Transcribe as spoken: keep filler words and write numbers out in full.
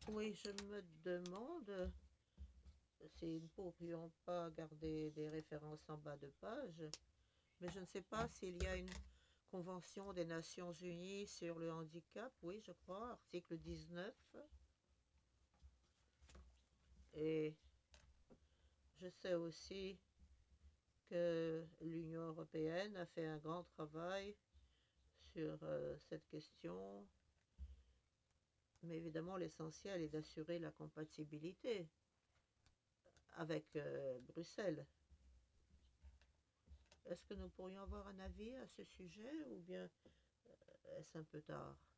Oui, je me demande si nous ne pourrions pas garder des références en bas de page, mais je ne sais pas s'il y a une convention des Nations Unies sur le handicap. Oui, je crois, article dix-neuf. Et je sais aussi que l'Union européenne a fait un grand travail sur euh, cette question, mais évidemment l'essentiel est d'assurer la compatibilité avec euh, Bruxelles. Est-ce que nous pourrions avoir un avis à ce sujet ou bien est-ce un peu tard?